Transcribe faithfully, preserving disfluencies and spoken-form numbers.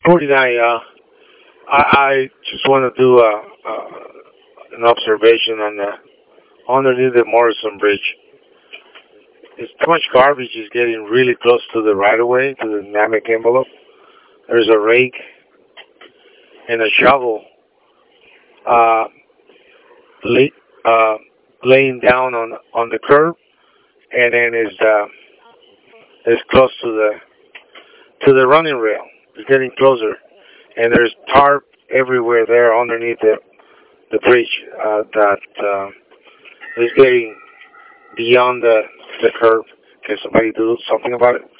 forty-nine, uh, I, I just want to do uh, uh, an observation on the underneath the Morrison Bridge. It's too much garbage is getting really close to the right of way, to the dynamic envelope. There's a rake and a shovel uh, lay, uh, laying down on on the curb, and then is uh, is close to the to the running rail. It's getting closer, and there's tarp everywhere there underneath the the bridge uh, that uh, is getting beyond the the curb. Can somebody do something about it?